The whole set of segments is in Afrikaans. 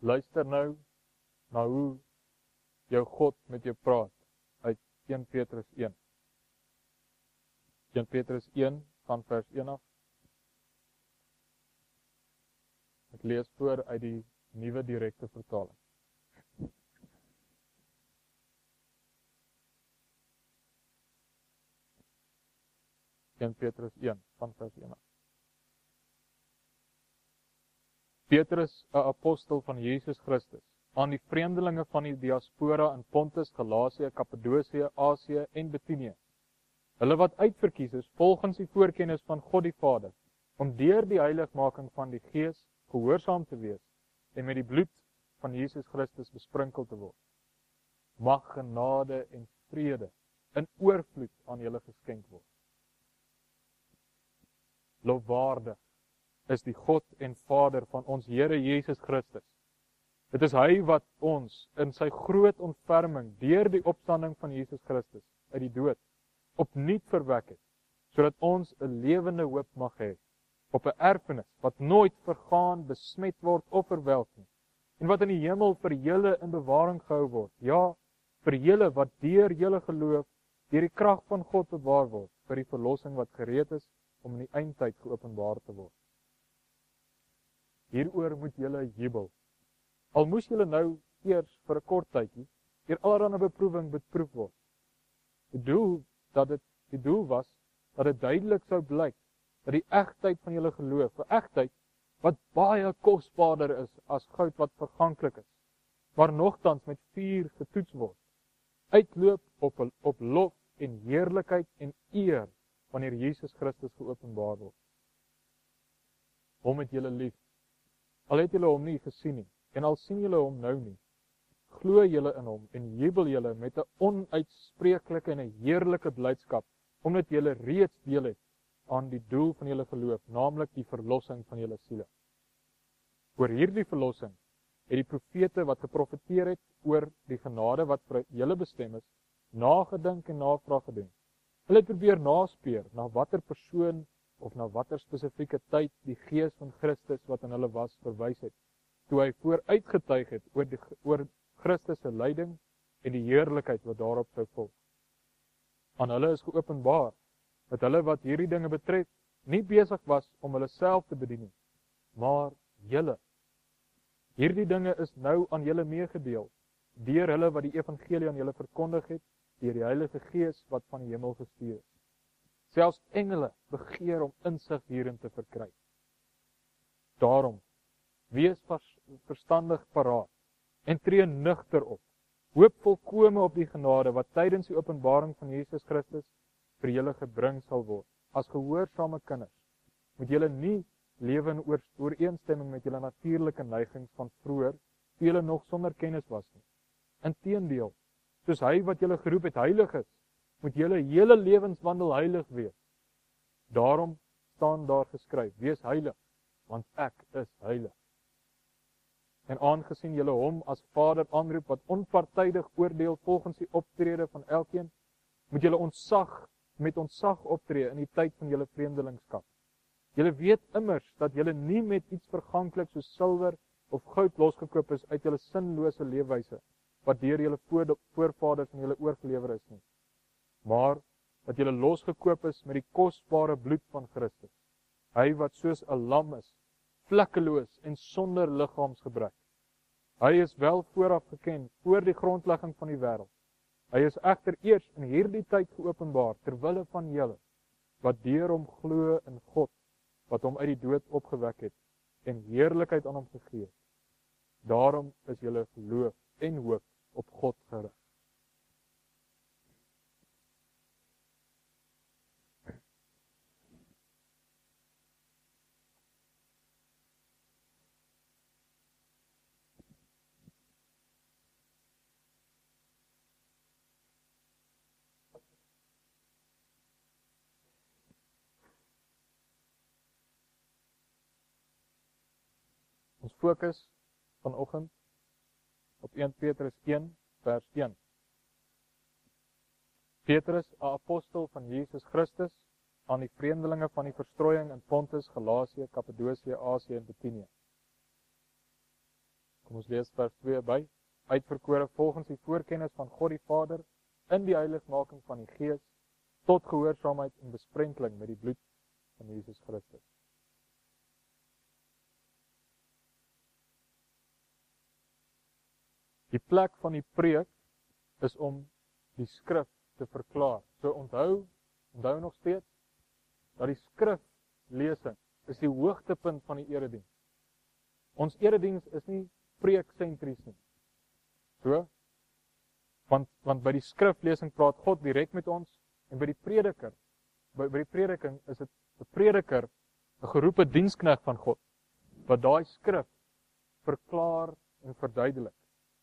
Luister nou na hoe jou God met jou praat uit 1 Petrus 1. 1 Petrus 1 van vers 1 af. Ek lees voor uit die nuwe direkte vertaling. Petrus 1 van vers 1 af. Petrus, 'n apostel van Jesus Christus, aan die vreemdelinge van die diaspora in Pontus, Galasië, Kappadosie, Asië en Bithynië. Hulle wat uitverkies is volgens die voorkennis van God die Vader, om deur die heiligmaking van die Gees gehoorsaam te wees en met die bloed van Jesus Christus besprinkel te word. Mag genade en vrede in oorvloed aan julle geskenk word. Lofwaardig is die God en Vader van ons Here Jesus Christus. Dit is hy wat ons in sy groot ontferming deur die opstanding van Jesus Christus uit die dood opnuut verwek het, sodat ons 'n lewende hoop mag hê op 'n erfenis wat nooit vergaan, besmet word of verwelk nie, en wat in die hemel vir julle in bewaring gehou word. Ja, vir julle wat deur julle geloof deur die krag van God bewaar word vir die verlossing wat gereed is om in die eindtyd geopenbaar te word. Hieroor moet julle jubel. Al moes julle nou eers vir 'n kort tydjie deur allerlei beproewing beproef word. Die doel was dat dit duidelik sou blyk dat die egtheid van julle geloof, 'n egtheid wat baie kosbaarder is as goud wat verganklik is, maar nogtans met vuur getoets word, uitloop op lof en heerlikheid en eer wanneer Jesus Christus geopenbaar word. Hom het julle lief. Al het julle hom nie gesien nie, en al sien julle hom nou nie, glo julle in hom en jubel julle met 'n onuitspreeklike en 'n heerlike blydskap, omdat julle reeds deel het aan die doel van julle geloof, naamlik die verlossing van julle siele. Oor hierdie verlossing het die profete wat geprofeteer het oor die genade wat vir julle bestem is, nagedink en navraag gedoen. Hulle het probeer naspeur na watter persoon of na watter spesifieke tyd die Gees van Christus wat in hulle was verwys het, toe hy vooruitgetuig het oor Christus se lyding en die heerlikheid wat daarop sou volg. Aan hulle is geopenbaar dat hulle wat hierdie dinge betref nie besig was om hulle self te bedien nie, maar julle. Hierdie dinge is nou aan julle meegedeel deur hulle wat die evangelie aan julle verkondig het, deur die Heilige Gees wat van die hemel gestuur is. Selfs engele begeer om insig hierin te verkry. Daarom, wees verstandig paraat en tree nugter op. Hoop volkome op die genade wat tydens die openbaring van Jesus Christus vir julle gebring sal word. As gehoorsame kinders, moet julle nie lewe in ooreenstemming met julle natuurlike neigings van vroeër, toe julle nog sonder kennis was nie. Inteendeel, soos hy wat julle geroep het heilig is, moet julle hele lewenswandel heilig wees. Daarom staan daar geskryf: wees heilig, want ek is heilig. En aangesien julle hom as Vader aanroep wat onpartydig oordeel volgens die optrede van elkeen, moet julle met ontzag optree in die tyd van julle vreemdelingskap. Julle weet immers dat julle nie met iets verganklik soos silwer of goud losgekoop is uit julle sinlose leefwyse, wat deur julle voorvaders aan julle oorgelewer is nie, maar dat julle losgekoop is met die kosbare bloed van Christus. Hy wat soos 'n lam is, vlekkeloos en sonder liggaamsgebrek. Hy is wel vooraf geken voor die grondlegging van die wêreld. Hy is egter eers in hierdie tyd geopenbaar ter wille van julle wat deur hom glo in God wat hom uit die dood opgewek het en heerlikheid aan hom gegee het. Daarom is julle geloof en hoop op God gerig. Ons fokus vanoggend op 1 Petrus 1 vers 1. Petrus, 'n apostel van Jesus Christus, aan die vreemdelinge van die verstrooiing in Pontus, Galasië, Kappadosie, Asië en Bithynië. Kom ons lees vers 2 by. Uitverkore volgens die voorkennis van God die Vader, in die heiligmaking van die Gees, tot gehoorsaamheid en besprenkeling met die bloed van Jesus Christus. Die plek van die preek is om die skrif te verklaar. So onthou nog steeds, dat die skriflesing is die hoogtepunt van die erediens. Ons erediens is nie preeksentries nie. So, want by die skriflesing praat God direk met ons, en by die prediker, by die prediking is dit 'n prediker, 'n geroepe diensknegt van God, wat daai skrif verklaar en verduidelik.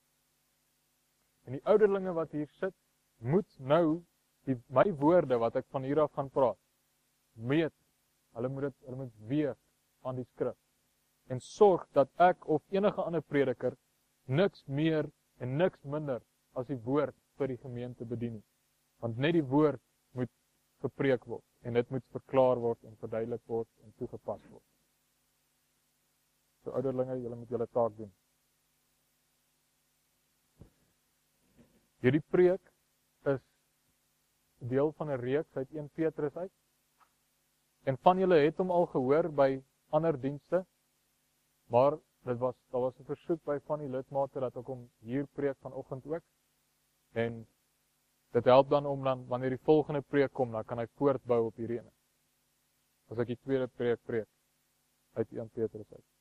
En die ouderlinge wat hier sit, moet nou my woorde wat ek van hier af gaan praat, meet. Hulle moet weeg aan die skrif. En sorg dat ek of enige ander prediker niks meer en niks minder as die woord vir die gemeente bedien nie. Want net die woord moet gepreek word en dit moet verklaar word en verduidelik word en toegepas word. So ouderlinge, julle moet julle taak doen. Hierdie preek is deel van 'n reeks uit 1 Petrus uit. En van julle het hom al gehoor by ander dienste, maar daar was 'n versoek by van die lidmate dat ek hom hier preek vanoggend ook. En dit help dan om dan wanneer die volgende preek kom, dan kan hy voortbou op hierdie ene. As ek die tweede preek uit 1 Petrus uit.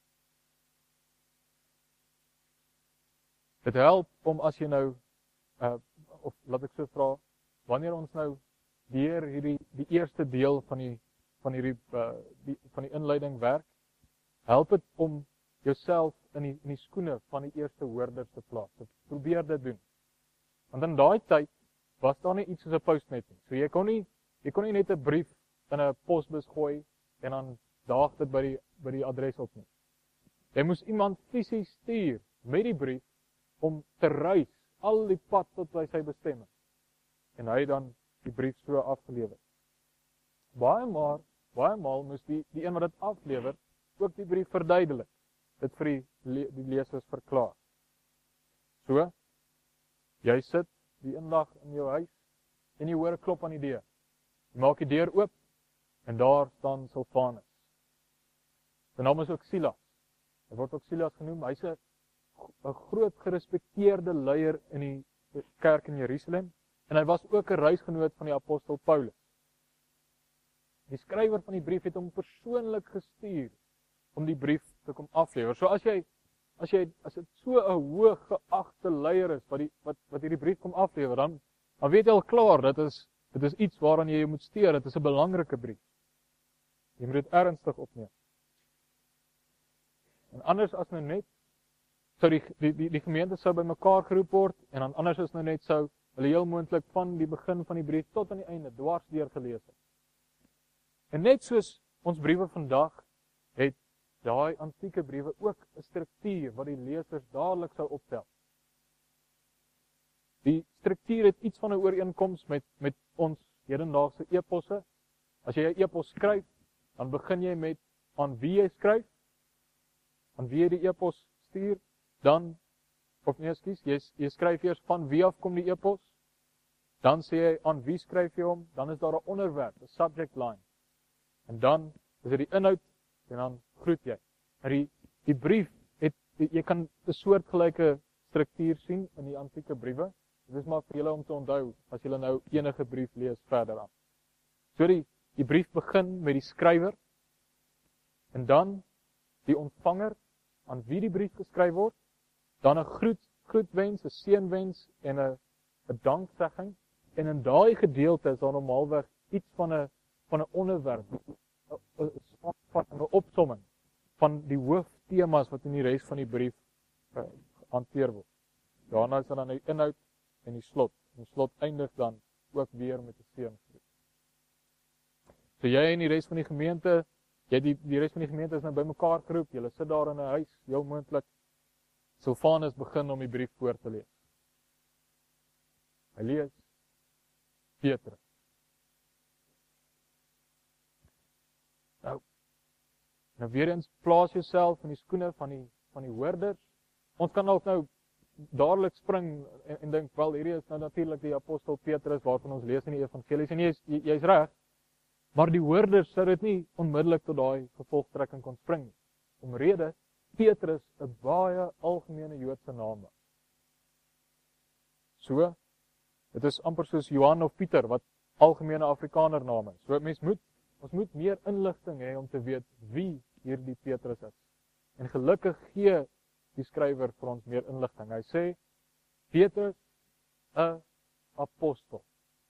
Dit help om as jy nou of laat ek so vra, wanneer ons nou deur die eerste deel van die inleiding werk, help dit om jouself in die skoene van die eerste hoorders te plaas. So, probeer dit doen. Want in daai tyd was daar nie iets soos 'n postnet nie. So jy kon nie net 'n brief in 'n posbus gooi en dan daag dit by die adres op nie. Jy moes iemand fisies stuur met die brief om te reis al die pad tot by sy bestemming. En hy dan die brief so afgelewer. Baie maal moes die een wat dit aflewer ook die brief verduidelik. Dit vir die lesers verklaar. So, jy sit die eendag in jou huis en jy hoor 'n klop aan die deur. Jy maak die deur oop en daar staan Silvanus. Sy naam is ook Silas. Hy word ook Silas genoem. Hy's 'n groot gerespekteerde leier in die kerk in Jerusalem en hy was ook 'n reisgenoot van die apostel Paulus. Die skrywer van die brief het hom persoonlik gestuur om die brief te kom aflewer. So as dit so 'n hoog geagte leier is wat hierdie brief kom aflewer, dan weet jy al klaar, dit is iets waaraan jy moet steur, dit is 'n belangrike brief. Jy moet dit ernstig opneem. En anders as nou net sou die gemeente sou bymekaar geroep word en dan anders as nou net sou hulle heel moontlik van die begin van die brief tot aan die einde dwars deur gelees het. En net soos ons briewe vandag het daai antieke briewe ook 'n struktuur wat die lesers dadelik sou optel. Die struktuur het iets van 'n ooreenkoms met ons hedendaagse eposse. As jy 'n epos skryf, dan begin jy met aan wie jy skryf, aan wie jy die epos stuur, dan jy skryf eers van wie af kom die epos, dan sê jy aan wie skryf jy hom, dan is daar 'n onderwerp, 'n subject line. En dan is dit die inhoud en dan groet jy. Maar die brief jy kan 'n soortgelyke struktuur sien in die antieke briewe. Dit is maar vir julle om te onthou as julle nou enige brief lees verder aan. So die brief begin met die skrywer en dan die ontvanger aan wie die brief geskryf word, dan 'n groetwens, 'n seënwens en 'n danksegging. En in daai gedeelte is daar normaalweg iets van 'n onderwerp, 'n opsomming van die hooftemas wat in die res van die brief hanteer word. Daarna is daar dan die inhoud en die slot. En die slot eindig dan ook weer met 'n seëngroet. So jy en die res van die gemeente, die res van die gemeente is nou bymekaar geroep. Julle sit daar in 'n huis, heel moontlik. Silvanus begin om die brief voor te lees. Hy lees Petrus. Nou weer eens plaas jouself in die skoene van die hoorders. Ons kan ook nou dadelik spring en dink, wel, hierdie is nou natuurlik die apostel Petrus waarvan ons lees in die evangelies, en jy's reg, maar die hoorders sou dit nie onmiddellik tot daai gevolgtrekking kon spring nie. Omrede Petrus 'n baie algemene Joodse naam was. So, dit is amper soos Johan of Pieter, wat algemene Afrikaner name is. So, ons moet meer inligting hê om te weet wie hierdie Petrus is. En gelukkig gee die skrywer vir ons meer inligting. Hy sê, Petrus, 'n apostel.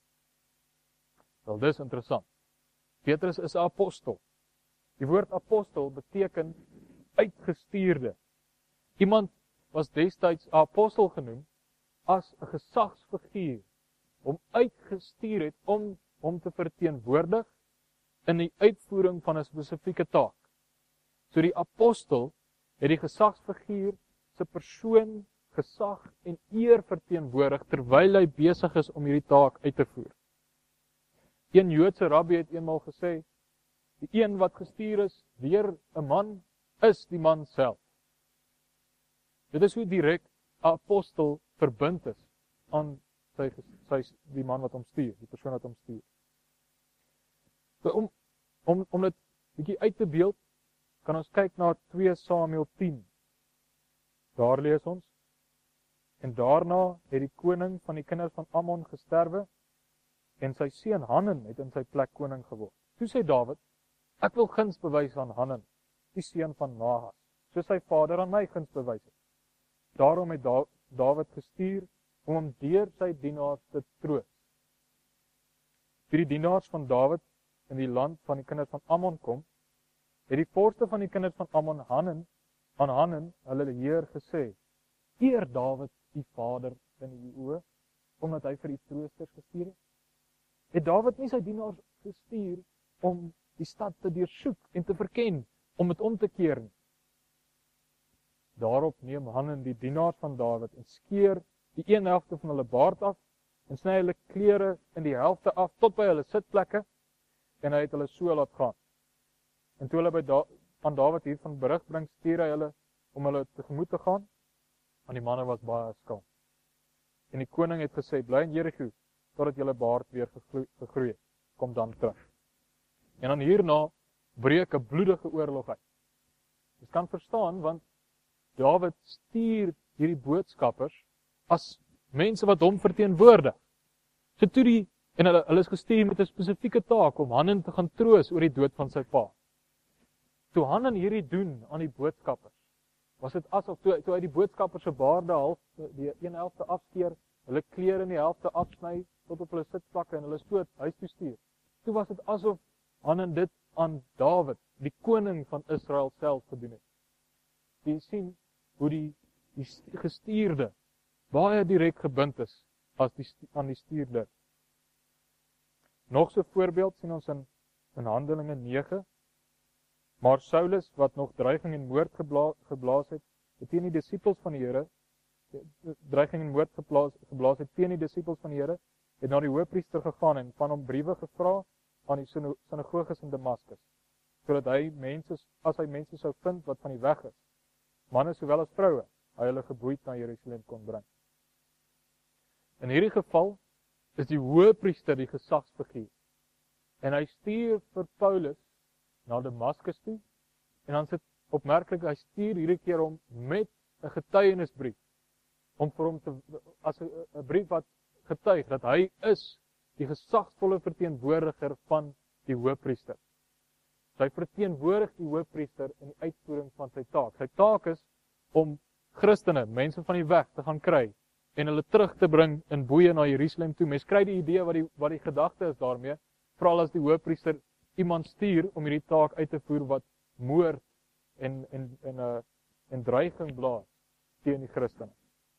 Wel, dis interessant. Petrus is 'n apostel. Die woord apostel beteken uitgestuurde. Iemand was destyds 'n apostel genoem as 'n gesagsfiguur, hom uitgestuur het om hom te verteenwoordig in die uitvoering van 'n spesifieke taak. So die apostel het die gesagsfiguur se persoon, gesag en eer verteenwoordig terwyl hy besig is om hierdie taak uit te voer. Een Joodse rabbi het eenmaal gesê, die een wat gestuur is deur 'n man, is die man self. Dit is hoe direk 'n apostel verbind is aan die man wat hom stuur, die persoon wat hom stuur. So om dit bietjie uit te beeld, kan ons kyk na 2 Samuel 10. Daar lees ons, en daarna het die koning van die kinders van Ammon gesterwe, en sy seun Hanan het in sy plek koning geword. Toe sê Dawid, ek wil guns bewys aan Hanan, die seun van Nahas, soos sy vader aan my guns bewys het. Daarom het Dawid gestuur om hom deur sy dienaars te troos. Toe die dienaars van Dawid in die land van die kinders van Ammon kom, het die vorste van die kinders van Ammon aan Hanan, hulle heer, gesê, eer Dawid die vader in die oë, omdat hy vir die troosters gestuur het. Het Dawid nie sy dienaars gestuur om die stad te deursoek en te verken, om dit om te keer nie. Daarop neem Hanan die dienaars van Dawid en skeer die een helfte van hulle baard af en sny hulle klere in die helfte af tot by hulle sitplekke en hy het hulle so laat gaan. En toe hulle aan Dawid hiervan berig bring, stuur hy hulle om hulle tegemoet te gaan, want die manne was baie skaam. En die koning het gesê, bly in Jerigo totdat julle baard weer gegroei het. Kom dan terug. En dan hierna breek 'n bloedige oorlog uit. Jy kan verstaan, want Dawid stuur hierdie boodskappers as mense wat hom verteenwoordig. So toe hulle is gestuur met 'n spesifieke taak om Hanan te gaan troos oor die dood van sy pa. Toe Hanan hierdie doen aan die boodskappers, was dit asof toe hy die boodskappers se baarde half die een helfte afskeer, hulle klere in die helfte afsny tot op hulle sitplekke en hulle stoot huis toe stuur. Toe was dit asof Hanan dit aan Dawid, die koning van Israel self gedoen het. Jy sien hoe die gestuurde baie direk gebind is aan die stuurder. Nog so 'n voorbeeld sien ons in Handelinge 9. Maar Saulus, wat nog dreiging en moord geblaas het teen die disippels van die Here, geblaas het teen die disippels van die Here, het na die hoëpriester gegaan en van hom briewe gevra aan die sinagoges in Damaskus, sodat as hy mense sou vind wat van die weg is, manne sowel as vroue, hy hulle geboeid na Jerusalem kon bring. In hierdie geval is die hoëpriester die gesagsfiguur, en hy stuur vir Paulus na Damaskus toe, en dan sit opmerklik, hy stuur hierdie keer hom met 'n getuienisbrief, om vir hom as 'n brief wat getuig dat hy is die gesagsvolle verteenwoordiger van die hoëpriester. So hy verteenwoordig die hoëpriester in die uitvoering van sy taak. Sy taak is om Christene, mense van die weg, te gaan kry en hulle terug te bring in boeye na Jerusalem toe. Mens kry die idee wat die gedagte is daarmee, veral as die hoëpriester iemand stuur om hierdie taak uit te voer wat moord en dreiging blaas teen die Christene.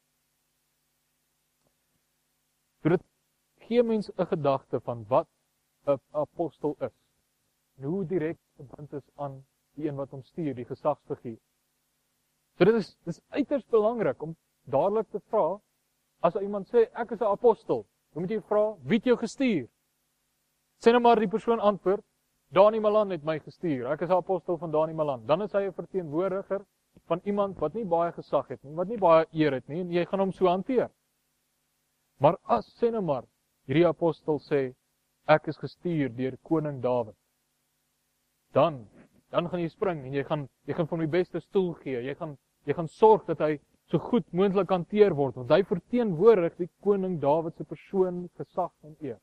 So dit gee mens 'n gedagte van wat 'n apostel is en hoe direk verbind is aan die een wat hom stuur, die gesagsfiguur. So dit is uiters belangrik om dadelik te vra, as iemand sê ek is 'n apostel, dan moet jy vra, wie het jou gestuur? Sê nou maar die persoon antwoord, Dani Malan het my gestuur, ek is 'n apostel van Dani Malan. Dan is hy 'n verteenwoordiger van iemand wat nie baie gesag het nie, wat nie baie eer het nie, en jy gaan hom so hanteer. Maar as, sê nou maar, hierdie apostel sê, ek is gestuur deur koning Dawid, dan gaan jy spring, en jy gaan vir hom die beste stoel gee, jy gaan sorg dat hy so goed moontlik hanteer word, want hy verteenwoordig die koning Dawid se persoon, gesag en eer.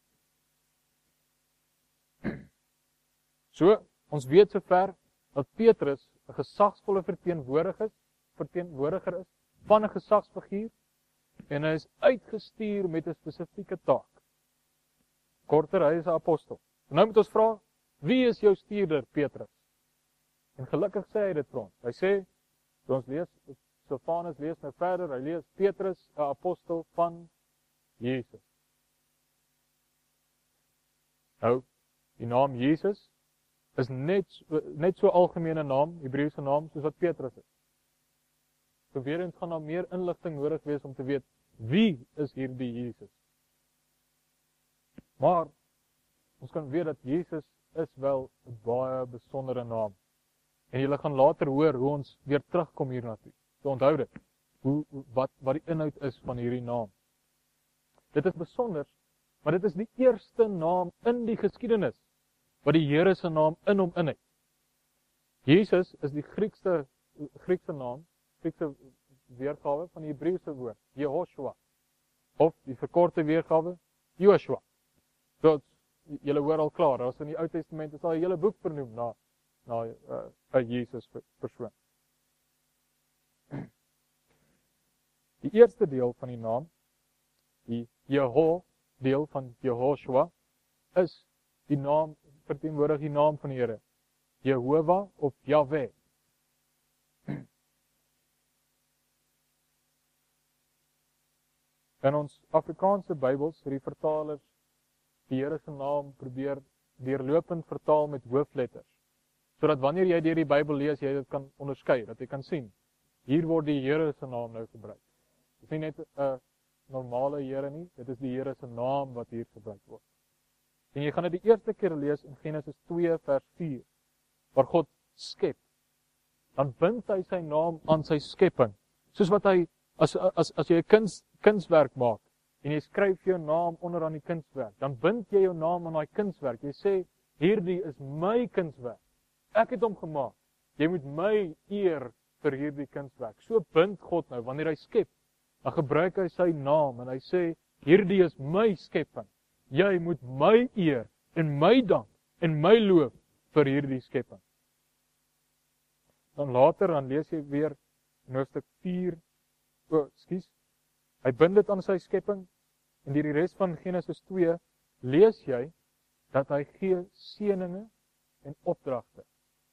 So, ons weet sover dat Petrus 'n gesagsvolle verteenwoordiger is van 'n gesagsfiguur, en hy is uitgestuur met 'n spesifieke taak. Korter, hy is 'n apostel. En nou moet ons vra, wie is jou stuurder, Petrus? En gelukkig sê hy dit vir ons. Hy sê, toe ons lees, Silvanus lees nou verder, hy lees Petrus, 'n apostel van Jesus. Nou, die naam Jesus is net so algemene naam, Hebreëse naam, soos wat Petrus is. So weer eens gaan daar meer inligting nodig wees om te weet, wie is hierdie Jesus? Maar, ons kan weet dat Jesus is wel 'n baie besondere naam. En julle gaan later hoor hoe ons weer terugkom hiernatoe. So onthou dit, wat die inhoud is van hierdie naam. Dit is besonder, maar dit is die eerste naam in die geskiedenis, wat die Here se naam in hom in het. Jesus is die Griekse naam, Griekse weergawe van die Hebreëse woord, Jehoshua, of die verkorte weergawe, Joshua. So, julle hoor al klaar, daar is in die Ou Testament is al 'n hele boek vernoem na 'n Jesus persoon. Die eerste deel van die naam, die Jeho deel van Jehoshua, is die naam, verteenwoordig die naam van die Here, Jehovah of Yahweh. In ons Afrikaanse Bybels, die vertalers, die Here se naam probeer deurlopend vertaal met hoofletters, sodat wanneer jy deur die Bybel lees, jy dit kan onderskei, dat jy kan sien, hier word die Here se naam nou gebruik. Dit is nie net 'n normale Here nie, dit is die Here se naam wat hier gebruik word. En jy gaan dit die eerste keer lees in Genesis 2 vers 4, waar God skep. Dan bind hy sy naam aan sy skepping, soos wat hy, as jy 'n kunswerk maak, en jy skryf jou naam onder aan die kunswerk, dan bind jy jou naam aan daai kunswerk. Jy sê, hierdie is my kunswerk. Ek het hom gemaak. Jy moet my eer vir hierdie kunswerk. So bind God nou, wanneer hy skep, dan gebruik hy sy naam, en hy sê, hierdie is my skepping. Jy moet my eer, en my dank, en my loof vir hierdie skepping. Dan later, dan lees jy weer in hoofstuk 4, hy bind dit aan sy skepping, en die res van Genesis 2, lees jy, dat hy gee seëninge en opdragte.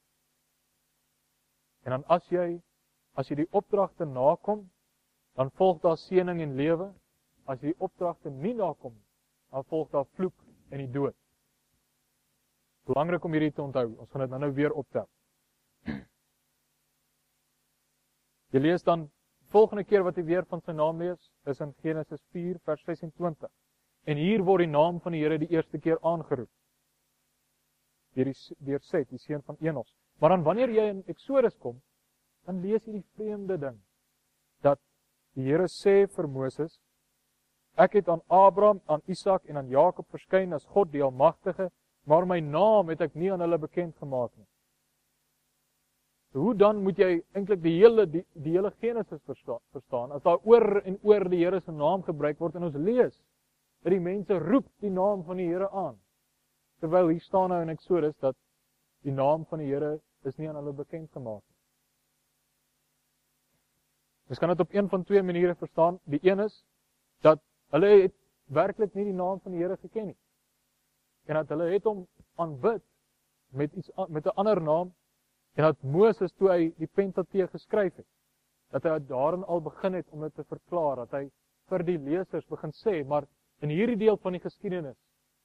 En dan as jy die opdragte nakom, dan volg daar seëning en lewe. As jy die opdragte nie nakom, dan volg daar vloek en die dood. Belangrik om hierdie te onthou, ons gaan dit nou weer optel. Jy lees dan, volgende keer wat jy weer van sy naam lees, is in Genesis 4 vers 26. En hier word die naam van die Here die eerste keer aangeroep. Deur Set, die seun van Enos. Maar dan wanneer jy in Exodus kom, dan lees jy die vreemde ding, dat die Here sê vir Moses, ek het aan Abraham, aan Isak en aan Jakob verskyn as God die Almagtige, maar my naam het ek nie aan hulle bekend gemaak nie. Hoe dan moet jy eintlik die hele Genesis verstaan, as daar oor en oor die Here se naam gebruik word, en ons lees, dat die mense roep die naam van die Here aan. Terwyl hier staan nou in Exodus, dat die naam van die Here is nie aan hulle bekend gemaak nie. Ons kan dit op een van twee maniere verstaan. Die een is, dat hulle het werklik nie die naam van die Here geken nie. En dat hulle het hom aanbid met 'n ander naam, en dat Moses, toe hy die Pentateeg geskryf het, dat hy daarin al begin het om dit te verklaar, dat hy vir die lesers begin sê, maar in hierdie deel van die geskiedenis,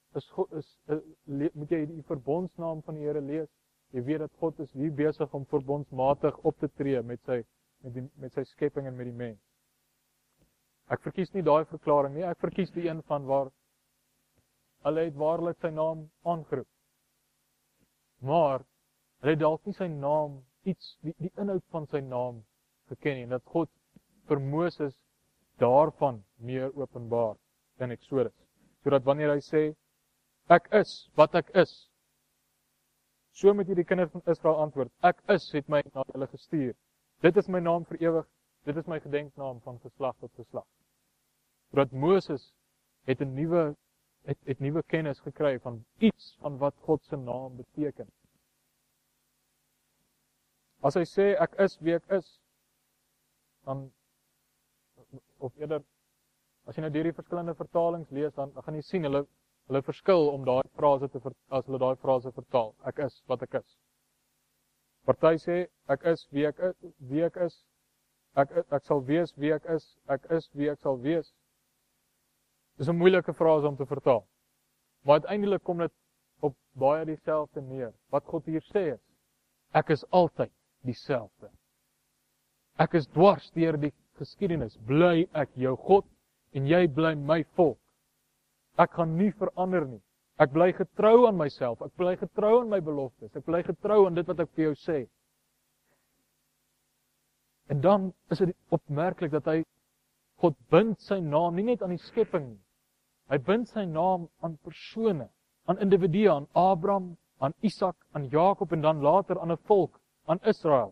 moet jy die verbondsnaam van die Here lees. Jy weet dat God is hier besig om verbondsmatig op te tree met sy skepping en met die mens. Ek verkies nie daai verklaring nie, ek verkies die een van waar hulle het waarlik sy naam aangeroep. Maar hulle het dalk nie sy naam die inhoud van sy naam geken nie, en dat God vir Moses daarvan meer openbaar in Exodus. Sodat wanneer hy sê, ek is wat ek is, so moet jy die kinders van Israel antwoord, ek is het my na hulle gestuur. Dit is my naam vir ewig, dit is my gedenknaam van geslag tot geslag. Sodat Moses het 'n nuwe kennis gekry van iets van wat God se naam beteken. As hy sê ek is wie ek is, dan of eerder as jy nou deur die verskillende vertalings lees, dan gaan jy sien hulle verskil om daai frase as hulle daai frase vertaal. Ek is wat ek is. Party sê ek is wie ek is. Ek sal wees wie ek is wie ek sal wees. Dis 'n moeilike frase om te vertaal. Maar uiteindelik kom dit op baie dieselfde neer. Wat God hier sê is, ek is altyd dieselfde. Ek is dwars deur die geskiedenis, bly ek jou God en jy bly my volk. Ek gaan nie verander nie. Ek bly getrou aan myself, ek bly getrou aan my beloftes, ek bly getrou aan dit wat ek vir jou sê. En dan is dit opmerklik dat God bind sy naam nie net aan die skepping nie. Hy bind sy naam aan persone, aan individue, aan Abraham, aan Isak, aan Jakob en dan later aan 'n volk, aan Israel.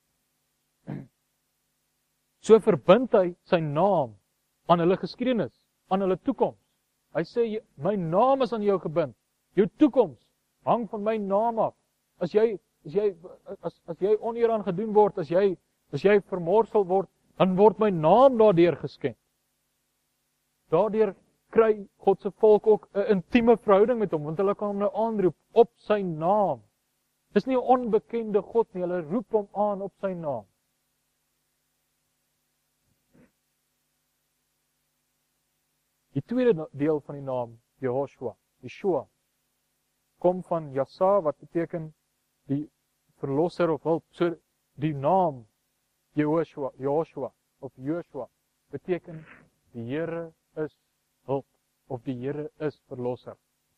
So verbind hy sy naam aan hulle geskiedenis, aan hulle toekoms. Hy sê, my naam is aan jou gebind. Jou toekoms hang van my naam af. As jy oneer aan gedoen word, as jy vermorsel word, dan word my naam daardeur geskenk. Daardeur kry God se volk ook 'n intieme verhouding met hom, want hulle kan hom nou aanroep op sy naam. Dis nie 'n onbekende God nie, hulle roep hom aan op sy naam. Die tweede deel van die naam, Yeshua, kom van Yasa, wat beteken die verlosser of hulp. So die naam Joshua beteken die Here is hulp of die Here is verlosser.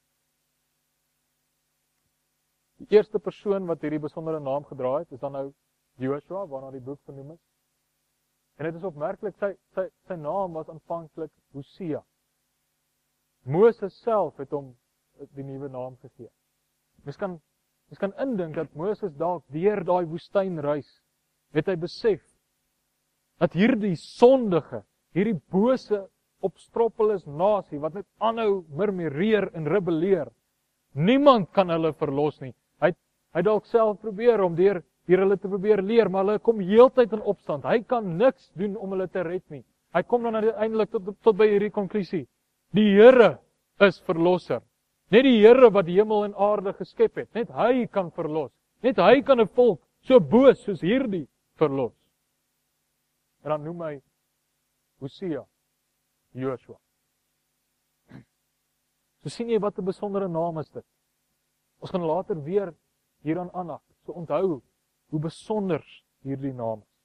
Die eerste persoon wat hierdie besondere naam gedra het, is dan nou Joshua, waarna die boek vernoem is. En dit is opmerklik, sy naam was aanvanklik Hosea. Moses self het hom die nuwe naam gegee. Mens kan indink dat Moses dalk deur daai woestynreis het hy besef dat hierdie sondige, hierdie bose opstroppel nasie wat net aanhou murmureer en rebelleer, niemand kan hulle verlos nie. Hy dalk self probeer om deur hulle te probeer leer, maar hulle kom heeltyd in opstand. Hy kan niks doen om hulle te red nie. Hy kom dan uiteindelik tot by hierdie konklusie. Die Here is verlosser. Net die Here wat die hemel en aarde geskep het, net hy kan verlos. Net hy kan 'n volk so boos soos hierdie verlos. En dan noem hy Hosea, Joshua. So sien jy wat 'n besondere naam is dit. Ons gaan later weer hieraan aanhak. So onthou hoe besonder hierdie naam is.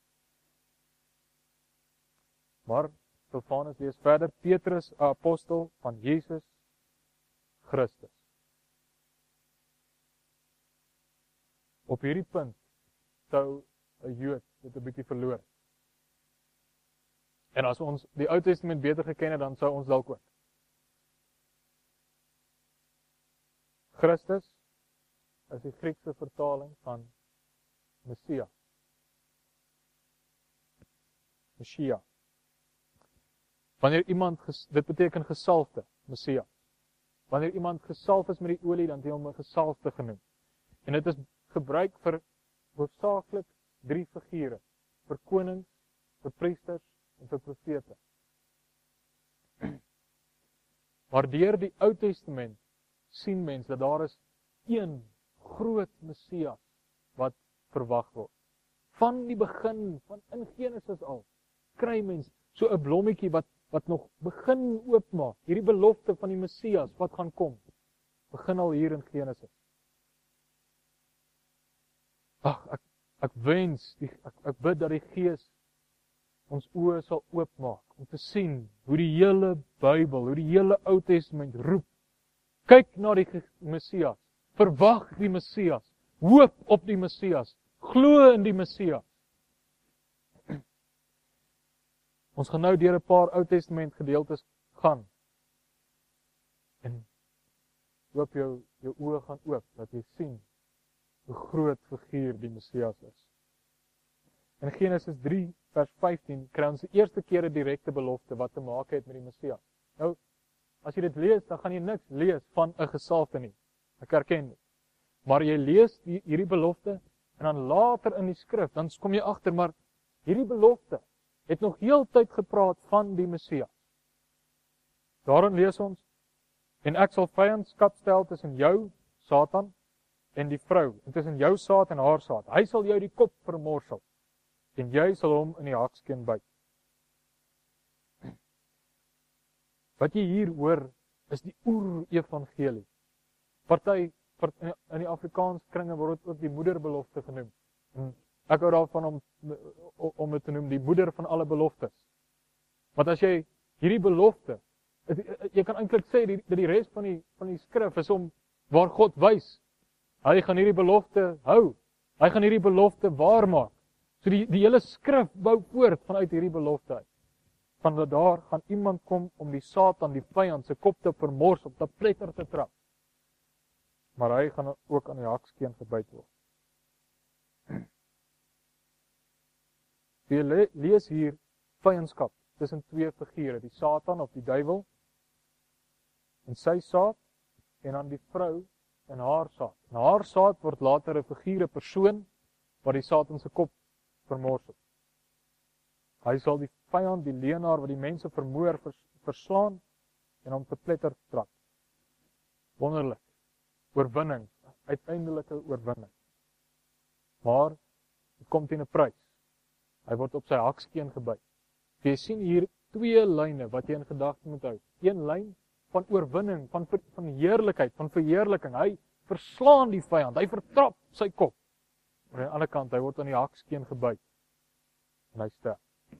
Maar Silvanus lees verder, Petrus, 'n apostel van Jesus Christus. Op hierdie punt sou 'n Jood dit 'n bietjie verloor. En as ons die Ou Testament beter geken het, dan sou ons dalk ook. Christus is die Griekse vertaling van Messia. Messia. Wanneer iemand, dit beteken gesalfde, Messia. Wanneer iemand gesalf is met die olie, dan het hy hom 'n gesalfde genoem. En dit is gebruik vir hoofsaaklik 3 figure, vir konings, vir priesters en vir profete. Maar deur die Ou Testament sien mens dat daar is een groot Messias wat verwag word. Van die begin, van in Genesis al, kry mens so 'n blommetjie wat nog begin oopmaak. Hierdie belofte van die Messias wat gaan kom, begin al hier in Genesis. Ek wens, ek bid dat die Gees ons oë sal oopmaak om te sien hoe die hele Bybel, hoe die hele Ou Testament roep. Kyk na die Messias, verwag die Messias, hoop op die Messias, glo in die Messias. Ons gaan nou deur 'n paar Ou Testament gedeeltes gaan. En hoop jou oë gaan oop, dat jy sien hoe groot figuur die Messias is. In Genesis 3 vers 15 kry ons die eerste keer 'n direkte belofte wat te maak het met die Messias. Nou, as jy dit lees, dan gaan jy niks lees van 'n gesalfde nie. Ek erken dit. Maar jy lees hierdie belofte en dan later in die skrif, dan kom jy agter, maar hierdie belofte het nog heeltyd gepraat van die Messias. Daarin lees ons, en ek sal vyandskap stel tussen jou, Satan, en die vrou, en tussen jou saad en haar saad. Hy sal jou die kop vermorsel, en jy sal hom in die hakskeen byt. Wat jy hier hoor, is die oer-evangelie. Party in die Afrikaans kringe word dit ook die moederbelofte genoem. En ek hou daarvan om dit te noem die moeder van alle beloftes. Want as jy hierdie belofte, jy kan eintlik sê dat die res van die skrif is om waar God wys, hy gaan hierdie belofte hou. Hy gaan hierdie belofte waarmaak. So die hele skrif bou voort vanuit hierdie belofte uit. Van dat daar gaan iemand kom om die Satan, die vyand se kop te vermors, op te pletter te trap. Maar hy gaan ook aan die hakskeen gebyt word. Jy lees hier vyandskap tussen twee figure, die Satan of die duiwel en sy saad, en dan die vrou en haar saad. En haar saad word later 'n figuur, 'n persoon wat die Satan se kop vermors het. Hy sal die vyand, die leenaar wat die mense vermoor, verslaan en hom te pletter trap. Wonderlik. Oorwinning, uiteindelike oorwinning. Maar dit kom teen 'n prys. Hy word op sy hakskeen gebyt. Jy sien hier twee lyne wat jy in gedagte moet hou. Een lyn van oorwinning, van heerlikheid, van verheerliking. Hy verslaan die vyand, hy vertrap sy kop. Maar aan die ander kant, hy word aan die hakskeen gebyt en hy sterf.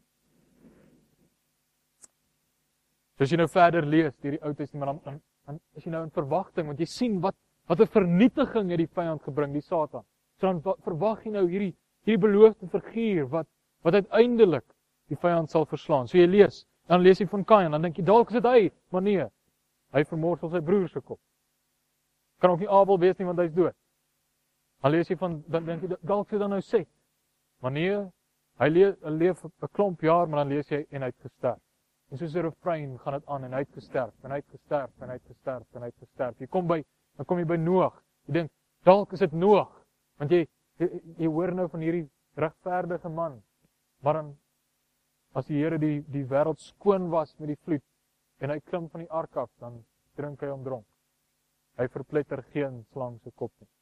So as jy nou verder lees deur die Ou Testament, dan is jy nou in verwagting, want jy sien wat 'n vernietiging het die vyand gebring, die Satan. So dan verwag jy nou hierdie beloofde figuur wat uiteindelik die vyand sal verslaan. So jy lees, dan lees jy van Kain, dan dink jy dalk is dit hy, maar nee. Hy vermorsel sy broer se kop. Kan ook nie Abel wees nie, want hy's dood. Dan lees jy dan dink jy dalk is dit dan nou Set. Maar nee, hy leef 'n klomp jaar, maar dan lees jy en hy het gesterf. En soos 'n refrein gaan dit aan en hy het gesterf en hy het gesterf en hy het gesterf en hy het gesterf. Dan kom jy by Noag. Jy dink dalk is dit Noag, want jy hoor nou van hierdie regverdige man. Maar dan as die Here die wêreld skoon was met die vloed en hy klim van die ark af, dan drink hy hom dronk. Hy verpletter geen slang se kop nie.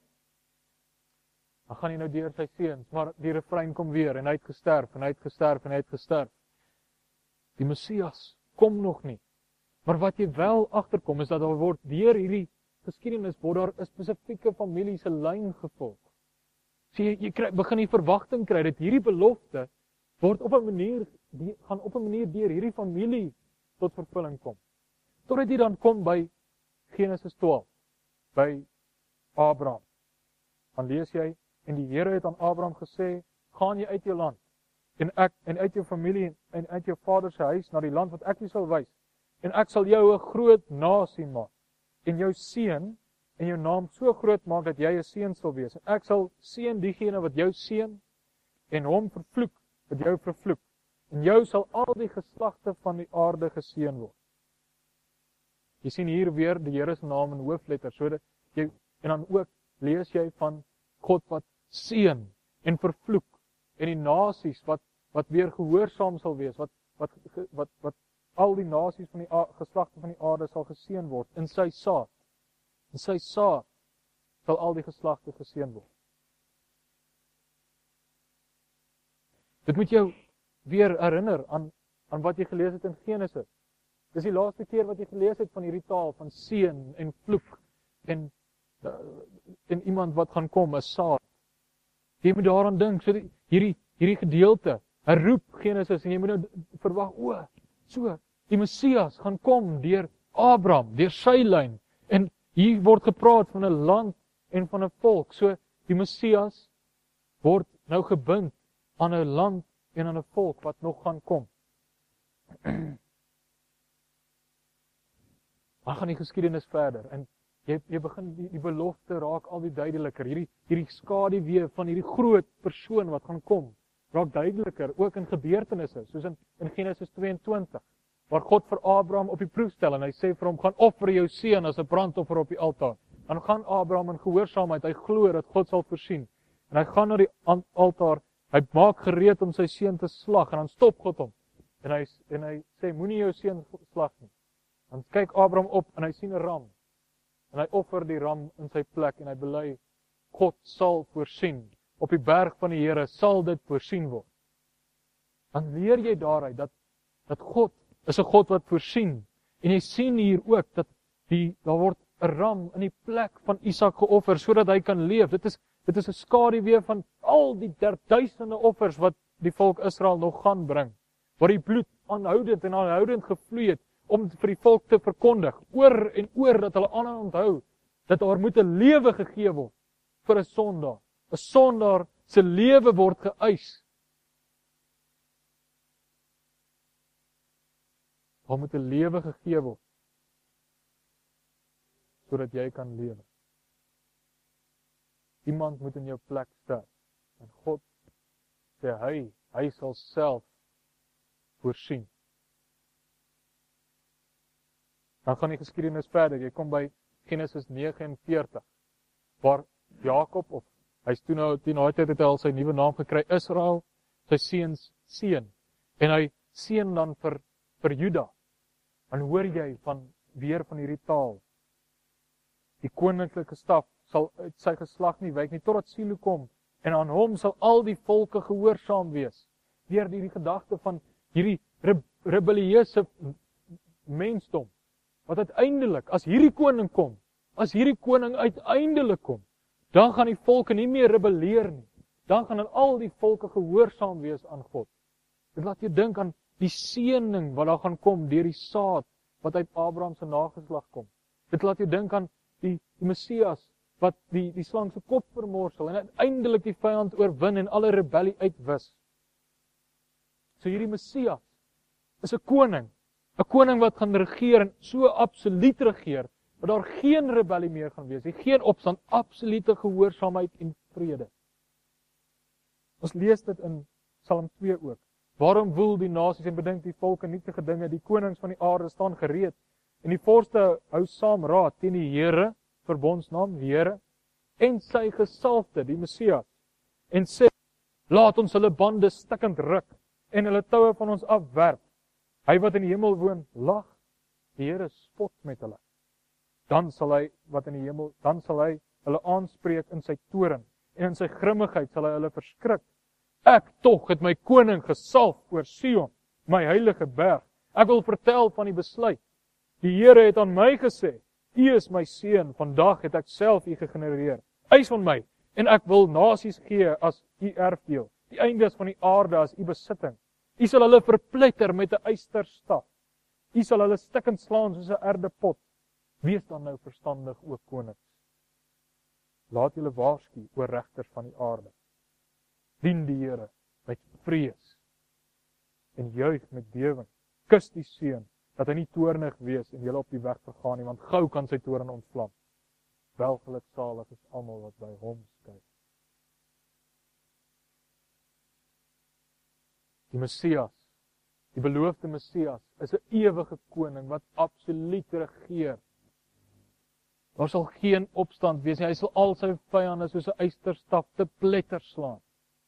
Dan gaan hy nou deur sy seuns, maar die refrein kom weer en hy het gesterf en hy het gesterf en hy het gesterf. Die Messias kom nog nie. Maar wat jy wel agterkom is dat daar word deur hierdie geskiedenis word daar 'n spesifieke familie se lyn gevolg. So jy begin die verwagting kry dat hierdie belofte word op 'n manier deur hierdie familie tot vervulling kom. Totdat jy dan kom by Genesis 12, by Abraham. Dan lees jy, en die Here het aan Abraham gesê, gaan jy uit jou land, en uit jou familie, en uit jou vader se huis, na die land wat ek jou sal wys, en ek sal jou 'n groot nasie maak, en jou seën, en jou naam so groot maak, dat jy 'n seën sal wees, en ek sal seën diegene wat jou seën, en hom vervloek, wat jou vervloek, en jou sal al die geslagte van die aarde geseën word. Jy sien hier weer die Here se naam in hoofletters, sodat jy, en dan ook lees jy van God wat seën en vervloek, en die nasies wat weer gehoorsaam sal wees, wat al die nasies van die geslagte van die aarde sal geseën word in sy saad. In sy saad sal al die geslagte geseën word. Dit moet jou weer herinner aan wat jy gelees het in Genesis. Dis die laaste keer wat jy gelees het van hierdie taal van seën en vloek en iemand wat gaan kom, 'n saad. Jy moet daaraan dink, so hierdie gedeelte, 'n roep Genesis, en jy moet nou verwag, so die Messias gaan kom deur Abraham, deur sy lyn, en hier word gepraat van 'n land en van 'n volk. So die Messias word nou gebind aan 'n land en aan 'n volk wat nog gaan kom. Dan gaan die geskiedenis verder en jy begin die belofte raak al die duideliker. Hierdie skaduwee van hierdie groot persoon wat gaan kom, raak duideliker ook in gebeurtenisse, soos in Genesis 22, waar God vir Abraham op die proef stel en hy sê vir hom, gaan offer jou seun as 'n brandoffer op die altaar. Dan gaan Abraham in gehoorsaamheid, hy glo dat God sal voorsien. En hy gaan na die altaar, hy maak gereed om sy seun te slag en dan stop God hom. En hy sê moenie jou seun slag nie. Dan kyk Abraham op en hy sien 'n ram. En hy offer die ram in sy plek en hy bely God sal voorsien. Op die berg van die Here sal dit voorsien word. Dan leer jy daaruit dat God is 'n God wat voorsien. En jy sien hier ook dat daar word 'n ram in die plek van Isak geoffer sodat hy kan leef. Dit is 'n skaduwee van al die duisende offers wat die volk Israel nog gaan bring. Waar die bloed aanhoudend gevloei het om vir die volk te verkondig, oor en oor dat hulle aan onthou dat daar moet 'n lewe gegee word vir 'n sondaar. 'n Sondaar se lewe word geëis. Daar moet 'n lewe gegee word sodat jy kan lewe. Iemand moet in jou plek sterf. En God sê hy sal self voorsien. Dan gaan die geskiedenis verder. Jy kom by Genesis 49, waar Jakob, of hy's toe nou teen daai tyd het hy al sy nuwe naam gekry, Israel, sy seuns seun. En hy seën dan vir Juda. Dan hoor jy weer van hierdie taal. Die koninklike staf sal uit sy geslag nie wyk nie, totdat Silo kom, en aan hom sal al die volke gehoorsaam wees. Deur die gedagte van hierdie rebellieuse mensdom, wat uiteindelik, as hierdie koning uiteindelik kom, dan gaan die volke nie meer rebelleer nie. Dan gaan al die volke gehoorsaam wees aan God. Dit laat jou dink aan die seëning wat daar gaan kom deur die saad wat uit Abraham se nageslag kom. Dit laat jou dink aan die Messias wat die slang se kop vermorsel en uiteindelik die vyand oorwin en alle rebellie uitwis. So hierdie Messias is 'n koning wat gaan regeer en so absoluut regeer dat daar geen rebellie meer gaan wees nie, geen opstand, absolute gehoorsaamheid en vrede. Ons lees dit in Psalm 2 ook. Waarom woel die nasies en bedink die volke nietige dinge, die konings van die aarde staan gereed en die vorste hou saam raad teen die Here, verbondsnaam, die Here, en sy gesalfde, die Messias, en sê, laat ons hulle bande stikkend ruk en hulle toue van ons afwerp. Hy wat in die hemel woon, lag, die Here spot met hulle. Dan sal hy hulle aanspreek in sy toorn en in sy grimmigheid sal hy hulle verskrik. Ek tog het my koning gesalf oor Sion, my heilige berg. Ek wil vertel van die besluit. Die Here het aan my gesê, U is my seun, vandag het ek self U gegenereer. Eis van my, en ek wil nasies gee as U erfdeel, die eindes van die aarde as U besitting. U sal hulle verpletter met 'n ysterstaf. U sal hulle stikkend slaan soos 'n erdepot. Wees dan nou verstandig, o konings. Laat julle waarsku, o regters van die aarde. Dien die Here met vrees en juig met bewering. Kus die seun, dat hy nie toornig wees en julle op die weg vergaan nie, want gou kan sy toorn ontvlam. Welgeluksalig is almal wat by hom kyk. Die Messias, die beloofde Messias, is 'n ewige koning wat absoluut regeer. Daar sal geen opstand wees nie. Hy sal al sy vyande soos 'n ysterstaf te pletter slaan.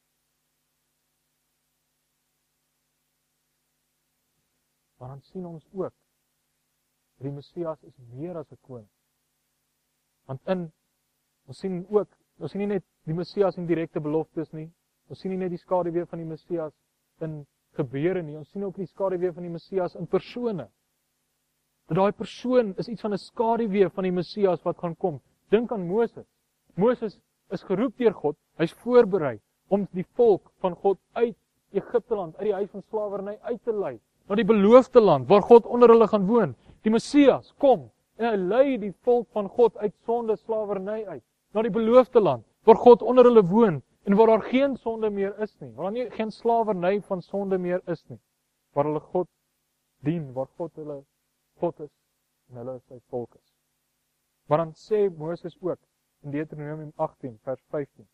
Maar dan sien ons ook, die Messias is meer as 'n koning. Want ons sien nie net die Messias in direkte beloftes nie, ons sien nie net die skaduwee van die Messias in gebeure nie, ons sien ook die skaduwee van die Messias in persone. Dat daai persoon is iets van 'n skaduwee van die Messias wat gaan kom. Dink aan Moses. Moses is geroep deur God, hy's voorberei om die volk van God uit Egipte land, uit die huis van slawerny uit te lei, na die beloofde land waar God onder hulle gaan woon. Die Messias kom en hy lei die volk van God uit sonde slawerny uit, na die beloofde land waar God onder hulle woon En waar daar geen sonde meer is nie, waar daar geen slawerny van sonde meer is nie, waar hulle God dien, waar God hulle God is, en hulle sy volk is. Maar dan sê Moses ook, in Deuteronomium 18, vers 15,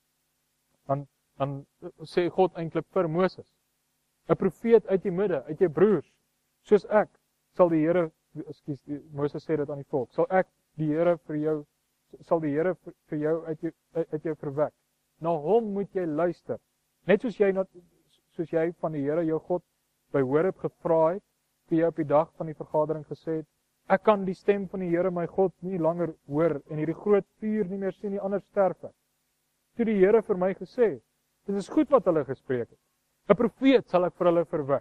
dan sê God eintlik vir Moses, 'n profeet uit die midde, uit jou broers, soos ek, sal die Here, Moses sê dit aan die volk, sal die Here vir jou uit jou verwek. Na hom moet jy luister. Net soos jy van die Here jou God by Horeb gevra het, toe jy op die dag van die vergadering gesê het, ek kan die stem van die Here my God nie langer hoor en hierdie groot vuur nie meer sien nie, anders sterf ek. Toe die Here vir my gesê, dit is goed wat hulle gespreek het. 'n Profeet sal ek vir hulle verwek.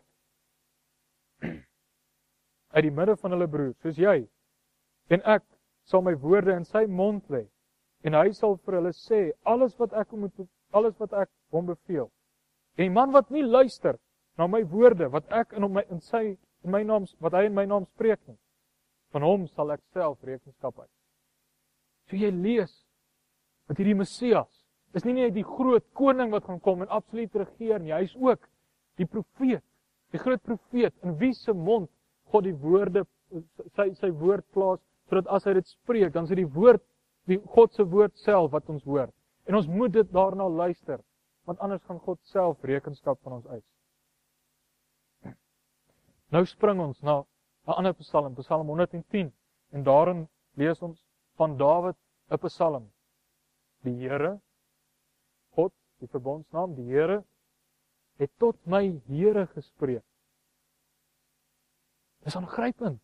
Uit die midde van hulle broers, soos jy, en ek sal my woorde in sy mond lê, en hy sal vir hulle sê, alles wat ek hom beveel. En die man wat nie luister na my woorde, wat hy in my naam spreek nie, van hom sal ek self rekenskap hou. So jy lees, dat hierdie Messias, is nie net die groot koning wat gaan kom en absoluut regeer nie, hy is ook die profeet, die groot profeet, in wie se mond God die woorde, sy woord plaas, sodat as hy dit spreek, dan is dit die God se woord self wat ons hoor. En ons moet dit daarna luister, want anders gaan God self rekenskap van ons eis. Nou spring ons na 'n ander Psalm, Psalm 110, en daarin lees ons van Dawid 'n Psalm. Die Here, God, die verbondsnaam, die Here, het tot my Here gespreek. Dis aangrypend.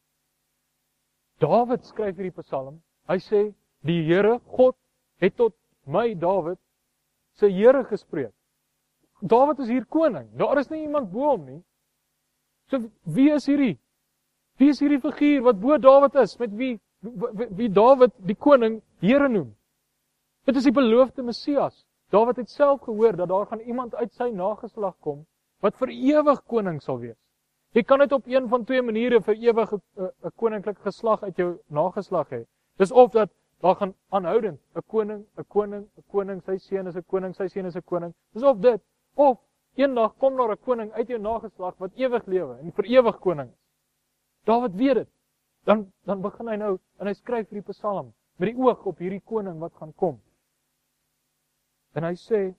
Dawid skryf hierdie Psalm, hy sê, die Here, God, het tot my, Dawid, sy Here gespreek. Dawid is hier koning, daar is nie iemand bo hom nie. So wie is hierdie? Wie is hierdie figuur wat bo Dawid is, met wie Dawid die koning Here noem? Dit is die beloofde Messias. Dawid het self gehoor dat daar gaan iemand uit sy nageslag kom wat vir ewig koning sal wees. Jy kan dit op een van twee maniere vir ewig 'n koninklike geslag uit jou nageslag hê. Dis of dat daar gaan aanhoudend 'n koning, sy seun is 'n koning, sy seun is 'n koning. Dis of dit, of eendag kom daar 'n koning uit jou nageslag wat ewig lewe en vir ewig koning is. Dawid weet dit. Dan begin hy nou en hy skryf hierdie Psalm met die oog op hierdie koning wat gaan kom. En hy sê,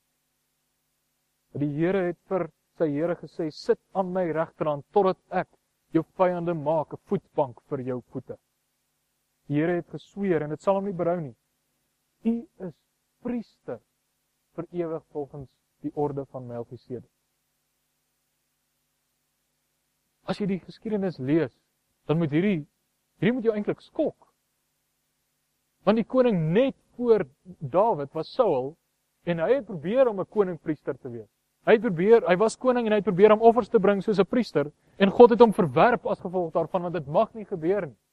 die Here het vir sy Here gesê, sit aan my regterhand totdat ek jou vyande maak 'n voetbank vir jou voete. Die Here het gesweer en dit sal hom nie berou nie. U is priester vir ewig volgens die orde van Melchisedek. As jy die geskiedenis lees, dan moet hierdie moet jou eintlik skok. Want die koning net voor Dawid was Saul en hy het probeer om 'n koningpriester te wees. Hy was koning en hy het probeer om offers te bring soos 'n priester en God het hom verwerp as gevolg daarvan, want dit mag nie gebeur nie.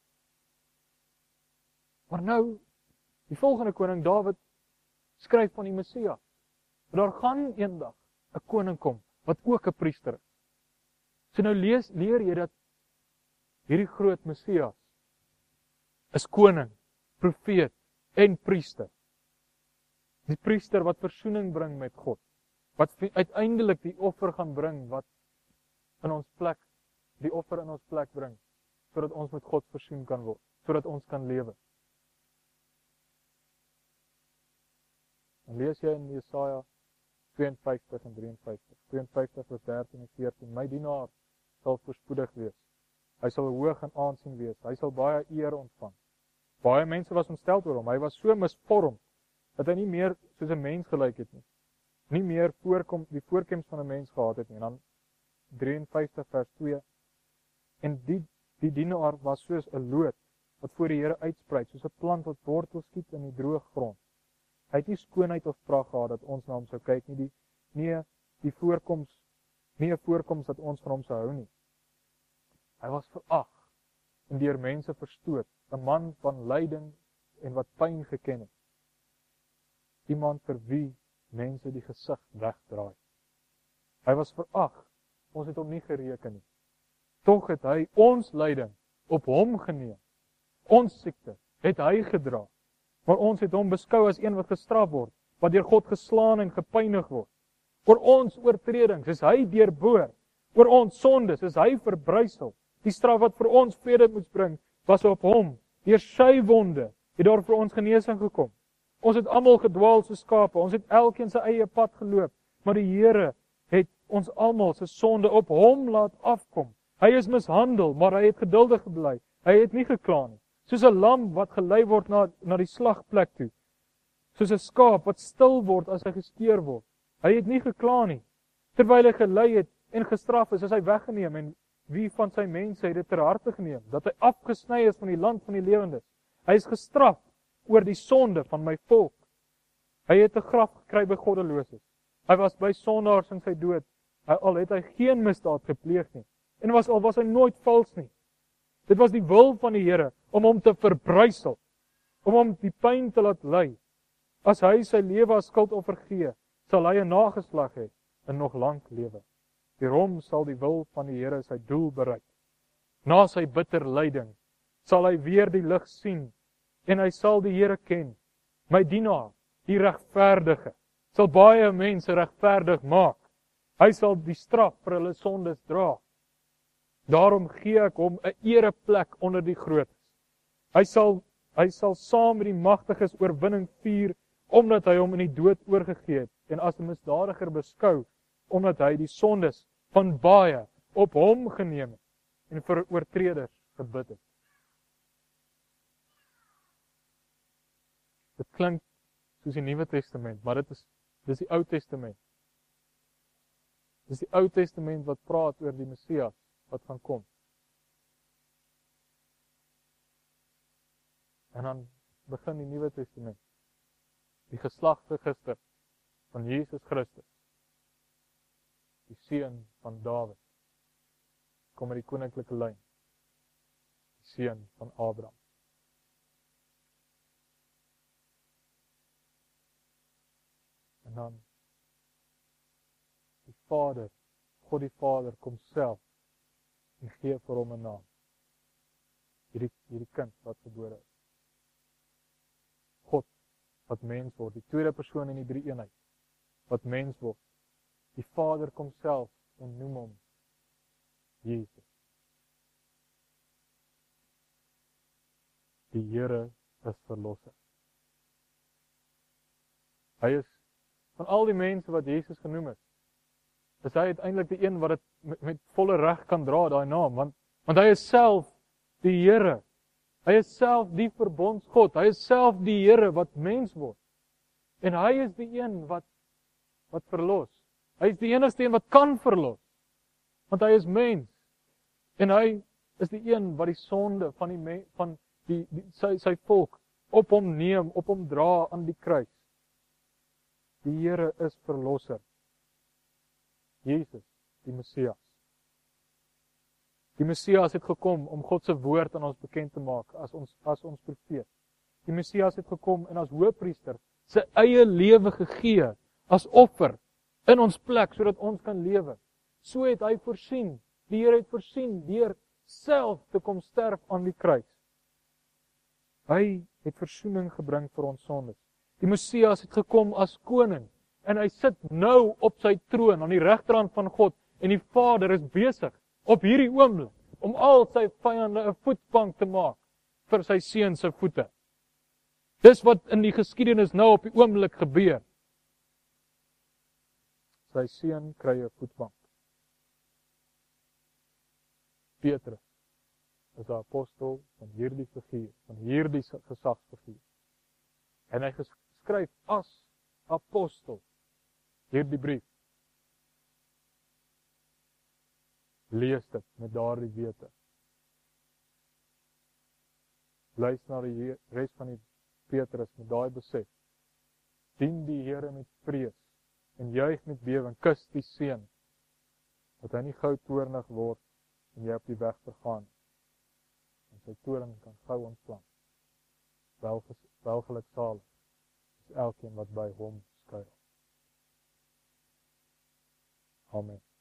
Maar nou, die volgende koning Dawid skryf van die Messias. Daar gaan eendag 'n koning kom wat ook 'n priester is. So nou leer jy dat hierdie groot Messias is koning, profeet en priester. Die priester wat versoening bring met God, wat uiteindelik die offer gaan bring wat in ons plek, die offer in ons plek bring, sodat ons met God versoen kan word, sodat ons kan lewe. Dan lees jy in Jesaja 52 en 53, 52 vers 13 en 14, my dienaar sal voorspoedig wees. Hy sal hoog in aansien wees, hy sal baie eer ontvang. Baie mense was ontstel oor hom, hy was so misvorm, dat hy nie meer soos 'n mens gelyk het nie. Nie meer die voorkoms van 'n mens gehad het nie. En dan 53 vers 2, en die dienaar was soos 'n loot, wat voor die Here uitspruit, soos 'n plant wat wortels skiet in die droë grond. Hy het nie skoonheid of pragt gehad dat ons na hom sou kyk nie, nie 'n voorkoms dat ons van hom sou hou nie. Hy was verag en deur mense verstoot, 'n man van lyding en wat pyn geken het. Iemand vir wie mense die gesig wegdraai. Hy was verag, ons het hom nie gereken nie. Tog het hy ons lyding op hom geneem. Ons siekte het hy gedra, maar ons het hom beskou as een wat gestraf word, wat deur God geslaan en gepynig word. Oor ons oortredings is hy deurboor. Oor ons sondes is hy verbrysel. Die straf wat vir ons vrede moes bring, was op hom. Deur sy wonde het daar vir ons genesing gekom. Ons het almal gedwaal soos skape, ons het elkeen sy eie pad geloop, maar die Here het ons almal se sonde op hom laat afkom. Hy is mishandel, maar hy het geduldig gebly. Hy het nie gekla nie. Soos 'n lam wat gelei word na die slagplek toe. Soos 'n skaap wat stil word as hy gesteer word. Hy het nie gekla nie. Terwyl hy gelei het en gestraf is hy weggeneem en wie van sy mense het dit ter harte geneem, dat hy afgesny is van die land van die lewendes. Hy is gestraf oor die sonde van my volk. Hy het 'n graf gekry by goddeloses. Hy was by sondaars in sy dood. Al het hy geen misdaad gepleeg nie. En al was hy nooit vals nie. Dit was die wil van die Here om hom te verbrysel, om hom die pyn te laat ly. As hy sy lewe as skuldoffer gee, sal hy 'n nageslag hê en nog lank lewe. Deur hom sal die wil van die Here sy doel bereik. Na sy bitter lyding sal hy weer die lig sien en hy sal die Here ken. My dienaar, die regverdige, sal baie mense regverdig maak. Hy sal die straf vir hulle sondes dra. Daarom gee ek hom 'n ereplek onder die grootes. Hy sal saam met die magtiges oorwinning vier, omdat hy hom in die dood oorgegee het en as 'n misdadiger beskou, omdat hy die sondes van baie op hom geneem het en vir oortreders gebid het. Dit klink soos die Nuwe Testament, maar dis die Ou Testament. Dis die Ou Testament wat praat oor die Messias wat gaan kom. En dan begin die Nuwe Testament. Die geslagsregister van Jesus Christus. Die seun van Dawid. Kom uit die koninklike lyn. Die seun van Abraham. En dan die Vader, God die Vader kom self en gee vir hom 'n naam. Hierdie kind wat gebore is. God wat mens word, die tweede persoon in die drie eenheid wat mens word. Die Vader kom self en noem hom Jesus. Die Here is verlosser. Hy is van al die mense wat Jesus genoem het, is hy uiteindelik die een wat dit met volle reg kan dra, daai naam, want hy is self die Here. Hy is self die verbondsgod. Hy is self die Here wat mens word. En hy is die een wat verlos. Hy is die enigste een wat kan verlos. Want hy is mens. En hy is die een wat die sonde van sy volk op hom neem, op hom dra aan die kruis. Die Here is verlosser. Jesus, die Messias. Die Messias het gekom om God se woord aan ons bekend te maak as ons profeet. Die Messias het gekom en as hoëpriester sy eie lewe gegee as offer in ons plek sodat ons kan lewe. So het hy voorsien. Die Here het voorsien deur self te kom sterf aan die kruis. Hy het versoening gebring vir ons sondes. Die Messias het gekom as koning en hy sit nou op sy troon aan die regterhand van God en die Vader is besig op hierdie oomblik om al sy vyande 'n voetbank te maak vir sy seun se voete. Dis wat in die geskiedenis nou op die oomblik gebeur. Sy seun kry 'n voetbank. Petrus is 'n apostel van hierdie figuur, van hierdie gesagsfiguur. En hy geskryf as apostel hierdie brief. Lees dit met daardie wete. Luister na die res van die Petrus met daai besef. Dien die Here met vrees en juig met bewering, kus die seun, dat hy nie gou toornig word en jy op die weg vergaan. En sy toorn kan gou ontslaan. Welgeluksalig is elkeen wat by hom skuil. Amen.